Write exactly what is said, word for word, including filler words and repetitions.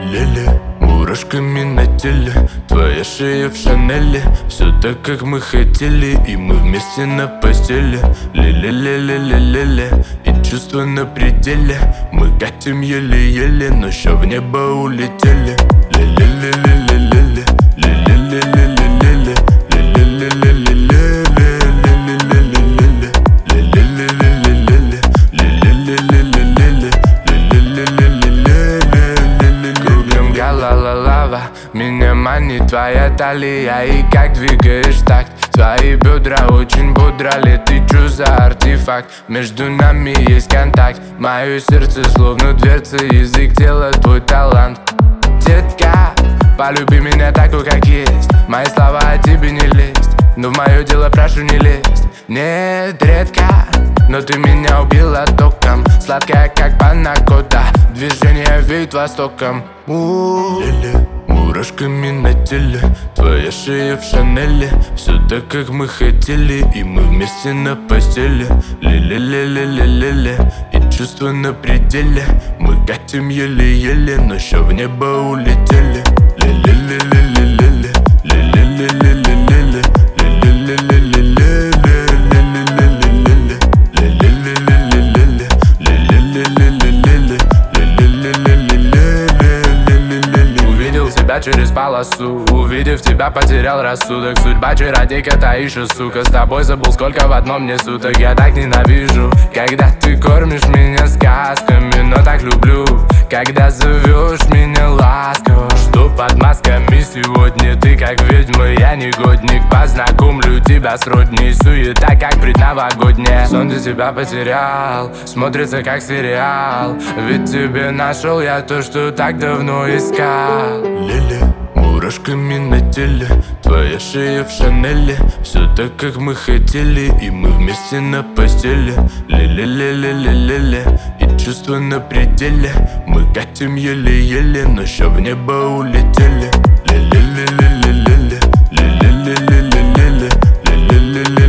Леле, мурашками на теле, твоя шея в Шанеле. Все так, как мы хотели, и мы вместе на постели. Леле-леле-леле-леле, и чувства на пределе. Мы катим еле-еле, но ща в небо улетели. Леле-леле-леле-леле, леле-леле-леле-леле, леле-леле-леле-леле, леле-леле-леле-леле, леле-леле-леле-леле, леле-леле-леле-леле, леле-леле-леле-леле. Кругом галалалава, меня манит твоя талия. И как двигаешь такт, твои бедра очень бодро. Ты чё за артефакт? Между нами есть контакт. Мое сердце словно дверца, язык тела твой талант. Детка, полюби меня такой, как есть. Мои слова о тебе не лезть, но в мое дело прошу не лезть. Нет, редко, но ты меня убила током. Сладкая, как панакота, движение веет востоком. Леле, мурашками на теле, твоя шея в Шанеле. Все так, как мы хотели, и мы вместе на постели. Леле-леле-леле-леле, и чувства на пределе. Мы катим еле-еле, но ща в небо улетели. Леле-леле-леле-леле, леле-леле-леле-леле, леле-леле-леле-леле, леле-леле-леле-леле, леле-леле-леле-леле, леле-леле-леле-леле, леле-леле-леле-леле. Увидел тебя через полосу, увидев тебя, потерял рассудок. Судьба чародейка, таишь, сука. С тобой забыл, сколько в одном мне суток. Я так ненавижу, когда ты кормишь меня сказками, но так люблю, когда зовешь меня ласково. Что под масками сегодня? Ты как ведьма, я негодник. Познакомлю тебя с родней, суета как предновогодняя. Сон для тебя потерял, смотрится как сериал. Ведь тебе нашел я то, что так давно искал. Леле, мурашками на теле, твоя шея в Шанеле. Все так, как мы хотели, и мы вместе на постели. Леле-леле-леле-леле, и чувства на пределе. Мы катим еле-еле, но ща в небо улетели. Леле-леле-леле-леле, леле-леле-леле-леле, леле-леле.